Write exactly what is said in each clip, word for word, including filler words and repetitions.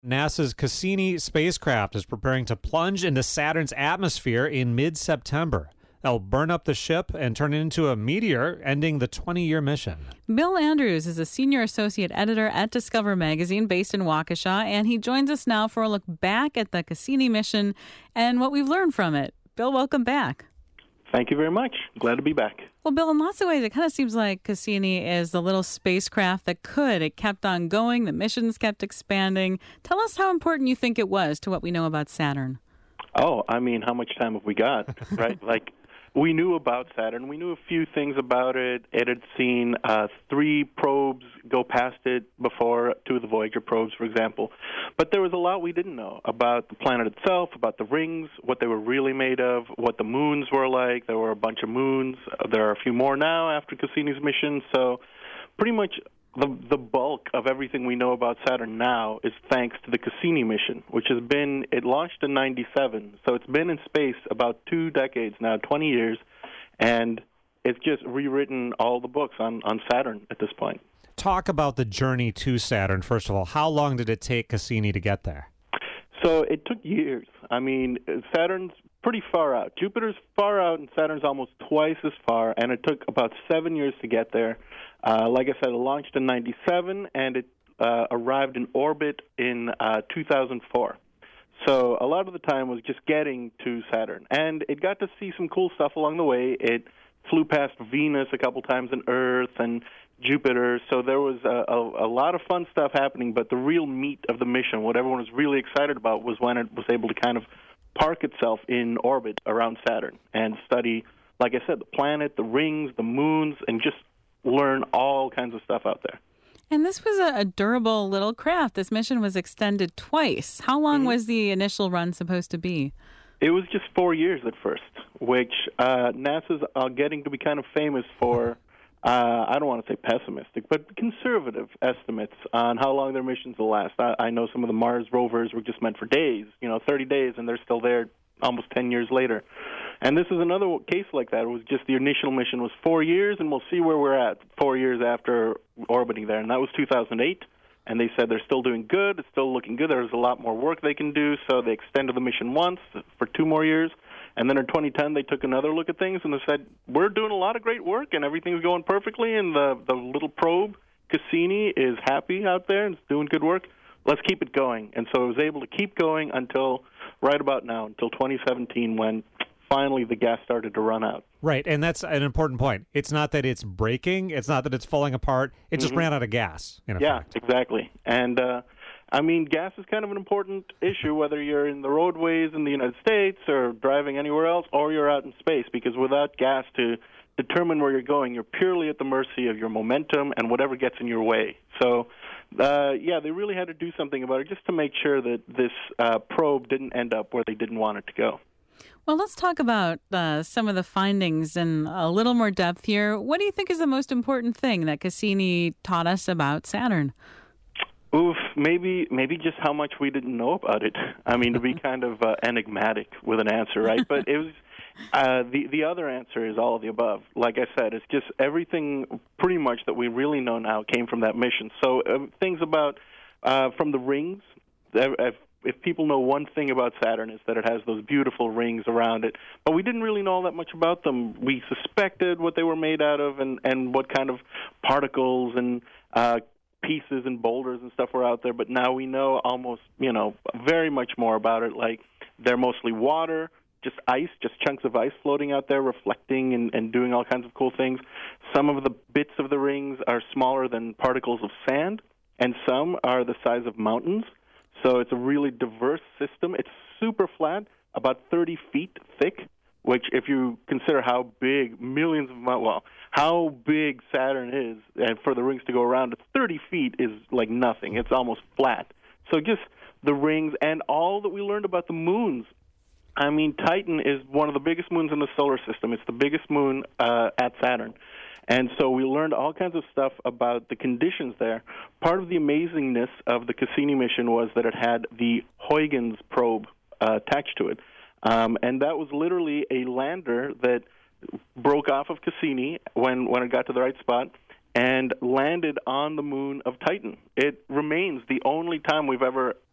NASA's Cassini spacecraft is preparing to plunge into Saturn's atmosphere in mid-September. They'll burn up the ship and turn it into a meteor, ending the twenty-year mission. Bill Andrews is a senior associate editor at Discover Magazine based in Waukesha, and he joins us now for a look back at the Cassini mission and what we've learned from it. Bill, welcome back. Thank you very much. Glad to be back. Well, Bill, in lots of ways, it kind of seems like Cassini is the little spacecraft that could. It kept on going. The missions kept expanding. Tell us how important you think it was to what we know about Saturn. Oh, I mean, how much time have we got, right? Like, we knew about Saturn. We knew a few things about it. It had seen uh, three probes go past it before, two of the Voyager probes, for example. But there was a lot we didn't know about the planet itself, about the rings, what they were really made of, what the moons were like. There were a bunch of moons. There are a few more now after Cassini's mission. So pretty much the the bulk of everything we know about Saturn now is thanks to the Cassini mission, which has been, it launched in ninety-seven, so it's been in space about two decades now, twenty years, and it's just rewritten all the books on, on Saturn at this point. Talk about the journey to Saturn, first of all. How long did it take Cassini to get there? So it took years. I mean, Saturn's pretty far out. Jupiter's far out, and Saturn's almost twice as far, and it took about seven years to get there. Uh, like I said, it launched in ninety-seven, and it uh, arrived in orbit in uh, two thousand four. So a lot of the time was just getting to Saturn. And it got to see some cool stuff along the way. It flew past Venus a couple times and Earth and Jupiter. So there was a, a, a lot of fun stuff happening, but the real meat of the mission, what everyone was really excited about, was when it was able to kind of park itself in orbit around Saturn and study, like I said, the planet, the rings, the moons, and just learn all kinds of stuff out there. And this was a, a durable little craft. This mission was extended twice. How long mm-hmm. was the initial run supposed to be? It was just four years at first, which uh, NASA's uh, getting to be kind of famous for, uh, I don't want to say pessimistic, but conservative estimates on how long their missions will last. I, I know some of the Mars rovers were just meant for days, you know, thirty days, and they're still there almost ten years later. And this is another case like that. It was just the initial mission was four years, and we'll see where we're at four years after orbiting there. And that was two thousand eight, and they said they're still doing good. It's still looking good. There's a lot more work they can do, so they extended the mission once for two more years. And then in twenty ten, they took another look at things, and they said, we're doing a lot of great work, and everything's going perfectly, and the, the little probe, Cassini, is happy out there and it's doing good work. Let's keep it going. And so it was able to keep going until right about now, until twenty seventeen, when finally the gas started to run out. Right, and that's an important point. It's not that it's breaking. It's not that it's falling apart. It just mm-hmm. ran out of gas, in yeah, effect. Exactly. And, uh, I mean, gas is kind of an important issue, whether you're in the roadways in the United States or driving anywhere else, or you're out in space, because without gas to determine where you're going, you're purely at the mercy of your momentum and whatever gets in your way. So, uh, yeah, they really had to do something about it just to make sure that this uh, probe didn't end up where they didn't want it to go. Well, let's talk about uh, some of the findings in a little more depth here. What do you think is the most important thing that Cassini taught us about Saturn? Oof, maybe maybe just how much we didn't know about it. I mean, to be kind of uh, enigmatic with an answer, right? But it was uh, the the other answer is all of the above. Like I said, it's just everything pretty much that we really know now came from that mission. So uh, things about uh, from the rings. If, if people know one thing about Saturn, is that it has those beautiful rings around it. But we didn't really know all that much about them. We suspected what they were made out of and, and what kind of particles and uh, pieces and boulders and stuff were out there. But now we know almost, you know, very much more about it. Like they're mostly water, just ice, just chunks of ice floating out there, reflecting and, and doing all kinds of cool things. Some of the bits of the rings are smaller than particles of sand, and some are the size of mountains. So it's a really diverse system. It's super flat, about thirty feet thick, which if you consider how big millions of miles, well, how big Saturn is, and for the rings to go around, it's thirty feet is like nothing. It's almost flat. So just the rings and all that we learned about the moons. I mean, Titan is one of the biggest moons in the solar system. It's the biggest moon uh, at Saturn. And so we learned all kinds of stuff about the conditions there. Part of the amazingness of the Cassini mission was that it had the Huygens probe uh, attached to it. Um, and that was literally a lander that broke off of Cassini when, when it got to the right spot and landed on the moon of Titan. It remains the only time we've ever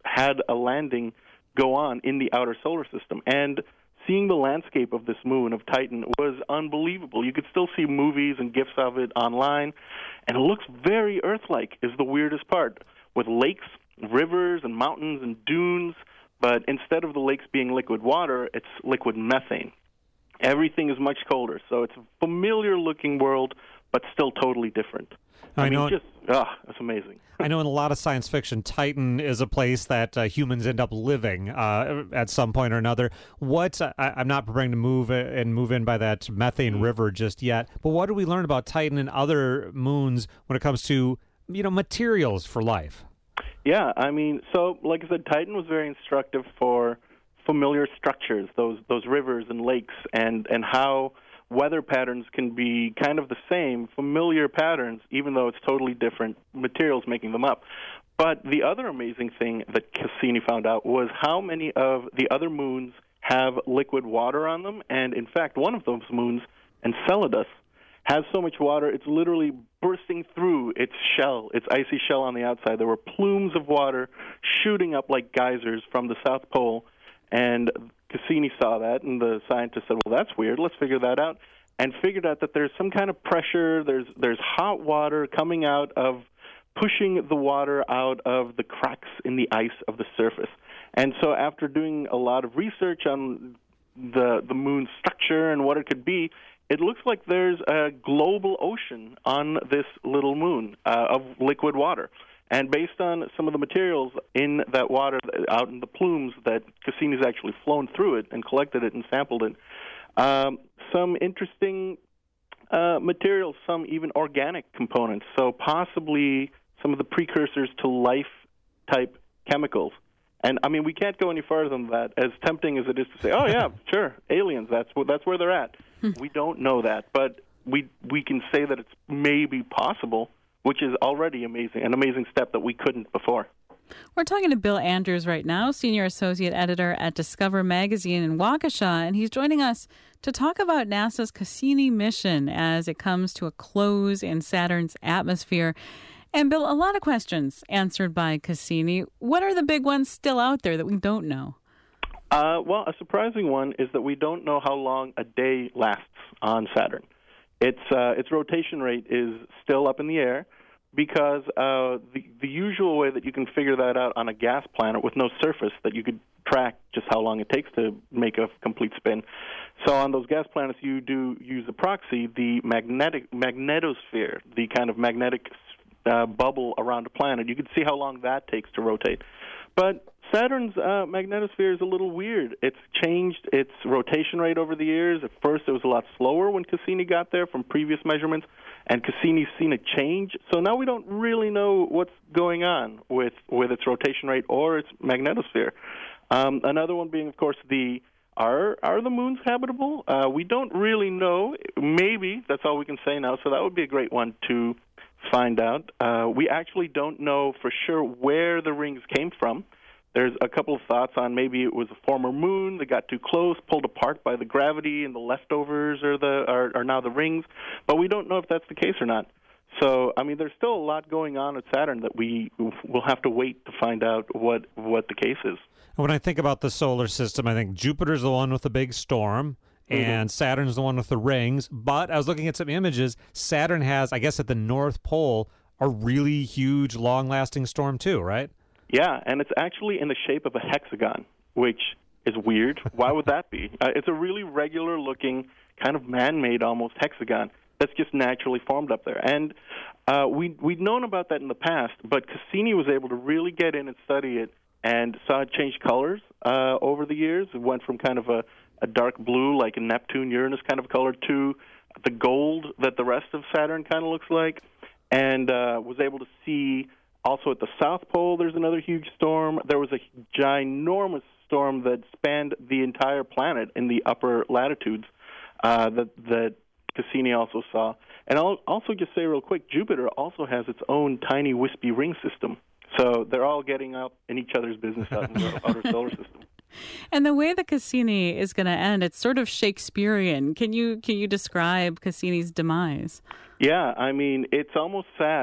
had a landing go on in the outer solar system. And seeing the landscape of this moon, of Titan, was unbelievable. You could still see movies and GIFs of it online, and it looks very Earth-like is the weirdest part, with lakes, rivers, and mountains and dunes, but instead of the lakes being liquid water, it's liquid methane. Everything is much colder, so it's a familiar-looking world, but still totally different. I, I mean, know, just, ah, it's amazing. I know in a lot of science fiction, Titan is a place that uh, humans end up living uh, at some point or another. What I, I'm not preparing to move and move in by that methane mm-hmm. river just yet, but what do we learn about Titan and other moons when it comes to, you know, materials for life? Yeah, I mean, so like I said, Titan was very instructive for familiar structures, those those rivers and lakes, and, and how weather patterns can be kind of the same, familiar patterns, even though it's totally different materials making them up. But the other amazing thing that Cassini found out was how many of the other moons have liquid water on them, and in fact, one of those moons, Enceladus, has so much water, it's literally bursting through its shell, its icy shell on the outside. There were plumes of water shooting up like geysers from the South Pole, and Cassini saw that, and the scientist said, well, that's weird, let's figure that out, and figured out that there's some kind of pressure, there's there's hot water coming out of, pushing the water out of the cracks in the ice of the surface. And so after doing a lot of research on the the moon's structure and what it could be, it looks like there's a global ocean on this little moon uh, of liquid water. And based on some of the materials in that water, out in the plumes, that Cassini's actually flown through it and collected it and sampled it, um, some interesting uh, materials, some even organic components, so possibly some of the precursors to life-type chemicals. And, I mean, we can't go any farther than that, as tempting as it is to say, oh, yeah, sure, aliens, that's, that's where they're at. We don't know that, but we we can say that it's maybe possible, which is already amazing, an amazing step that we couldn't before. We're talking to Bill Andrews right now, Senior Associate Editor at Discover Magazine in Waukesha, and he's joining us to talk about NASA's Cassini mission as it comes to a close in Saturn's atmosphere. And Bill, a lot of questions answered by Cassini. What are the big ones still out there that we don't know? Uh, well, a surprising one is that we don't know how long a day lasts on Saturn. Its uh, its rotation rate is still up in the air because uh, the the usual way that you can figure that out on a gas planet with no surface that you could track just how long it takes to make a complete spin. So on those gas planets, you do use a proxy, the magnetic magnetosphere, the kind of magnetic uh, bubble around a planet. You can see how long that takes to rotate. But Saturn's uh, magnetosphere is a little weird. It's changed its rotation rate over the years. At first, it was a lot slower when Cassini got there from previous measurements, and Cassini's seen a change. So now we don't really know what's going on with, with its rotation rate or its magnetosphere. Um, another one being, of course, the are are the moons habitable? Uh, we don't really know. Maybe, that's all we can say now, so that would be a great one to find out. Uh, we actually don't know for sure where the rings came from. There's a couple of thoughts on maybe it was a former moon that got too close, pulled apart by the gravity, and the leftovers are the are, are now the rings. But we don't know if that's the case or not. So, I mean, there's still a lot going on at Saturn that we will have to wait to find out what, what the case is. When I think about the solar system, I think Jupiter's the one with the big storm, and mm-hmm. Saturn's the one with the rings. But I was looking at some images. Saturn has, I guess, at the North Pole, a really huge, long-lasting storm too, right? Yeah, and it's actually in the shape of a hexagon, which is weird. Why would that be? Uh, it's a really regular-looking, kind of man-made almost hexagon that's just naturally formed up there. And uh, we, we'd known about that in the past, but Cassini was able to really get in and study it and saw it change colors uh, over the years. It went from kind of a, a dark blue, like a Neptune, Uranus kind of color, to the gold that the rest of Saturn kind of looks like, and uh, was able to see also at the South Pole there's another huge storm. There was a ginormous storm that spanned the entire planet in the upper latitudes uh, that, that Cassini also saw. And I'll also just say real quick, Jupiter also has its own tiny wispy ring system. So they're all getting up in each other's business out in the outer solar system. And the way that Cassini is going to end, it's sort of Shakespearean. Can you can you describe Cassini's demise? Yeah, I mean, it's almost sad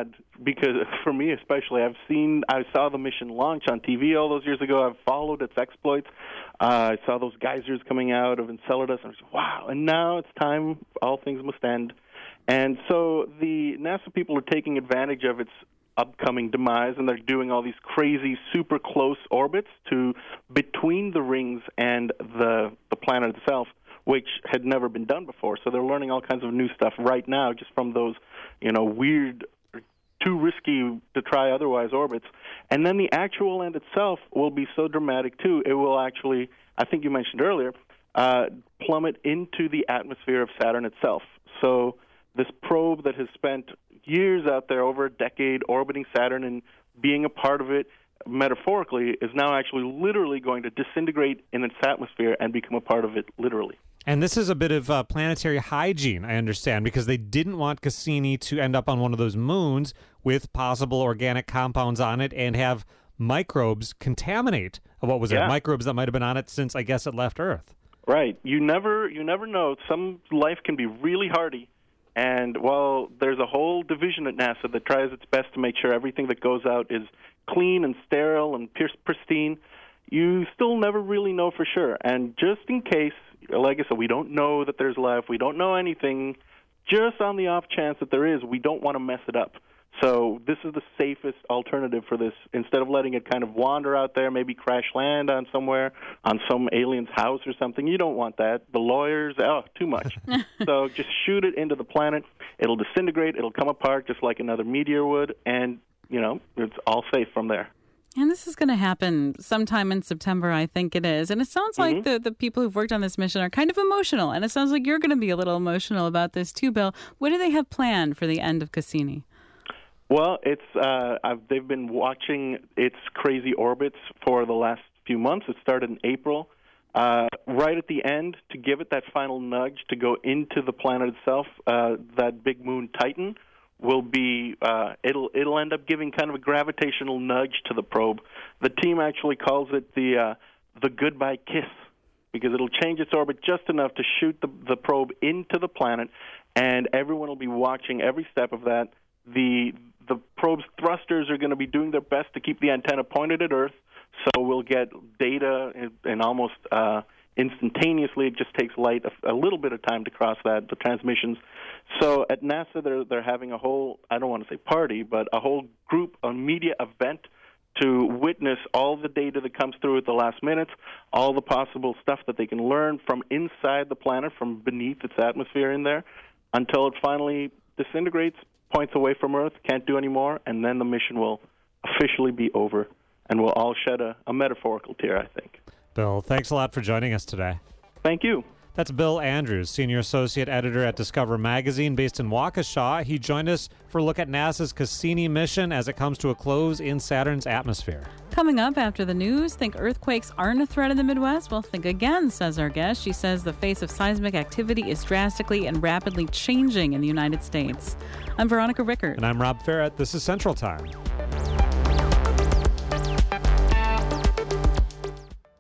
because for me especially, I've seen, I saw the mission launch on T V all those years ago. I've followed its exploits. Uh, I saw those geysers coming out of Enceladus, and I was like, wow, and now it's time, all things must end. And so the NASA people are taking advantage of its upcoming demise, and they're doing all these crazy, super close orbits to between the rings and the the planet itself, which had never been done before. So they're learning all kinds of new stuff right now just from those, you know, weird, too risky to try otherwise orbits. And then the actual end itself will be so dramatic, too. It will actually, I think you mentioned earlier, uh, plummet into the atmosphere of Saturn itself. So this probe that has spent years out there, over a decade, orbiting Saturn and being a part of it, metaphorically, is now actually literally going to disintegrate in its atmosphere and become a part of it literally. And this is a bit of uh, planetary hygiene, I understand, because they didn't want Cassini to end up on one of those moons with possible organic compounds on it and have microbes contaminate. What was yeah. it? Microbes that might have been on it since, I guess, it left Earth. Right. You never, you never know. Some life can be really hardy. And while there's a whole division at NASA that tries its best to make sure everything that goes out is clean and sterile and pristine, you still never really know for sure. And just in case, like I said, we don't know that there's life, we don't know anything, just on the off chance that there is, we don't want to mess it up. So this is the safest alternative for this. Instead of letting it kind of wander out there, maybe crash land on somewhere, on some alien's house or something, you don't want that. The lawyers, oh, too much. So just shoot it into the planet. It'll disintegrate. It'll come apart just like another meteor would, and, you know, it's all safe from there. And this is going to happen sometime in September, I think it is. And it sounds like mm-hmm. the, the people who've worked on this mission are kind of emotional. And it sounds like you're going to be a little emotional about this too, Bill. What do they have planned for the end of Cassini? Well, it's uh, I've, they've been watching its crazy orbits for the last few months. It started in April. Uh, right at the end, to give it that final nudge to go into the planet itself, uh, that big moon Titan will be, uh, it'll it'll end up giving kind of a gravitational nudge to the probe. The team actually calls it the uh, the goodbye kiss, because it'll change its orbit just enough to shoot the, the probe into the planet, and everyone will be watching every step of that. The the probe's thrusters are going to be doing their best to keep the antenna pointed at Earth, so we'll get data and, and almost uh, instantaneously. It just takes light a, a little bit of time to cross that, the transmissions. So at NASA, they're they're having a whole, I don't want to say party, but a whole group, a media event to witness all the data that comes through at the last minutes, all the possible stuff that they can learn from inside the planet, from beneath its atmosphere in there, until it finally disintegrates, points away from Earth, can't do any more, and then the mission will officially be over, and we'll all shed a, a metaphorical tear, I think. Bill, thanks a lot for joining us today. Thank you. That's Bill Andrews, Senior Associate Editor at Discover Magazine based in Waukesha. He joined us for a look at NASA's Cassini mission as it comes to a close in Saturn's atmosphere. Coming up after the news, think earthquakes aren't a threat in the Midwest? Well, think again, says our guest. She says the face of seismic activity is drastically and rapidly changing in the United States. I'm Veronica Rickert. And I'm Rob Ferret. This is Central Time.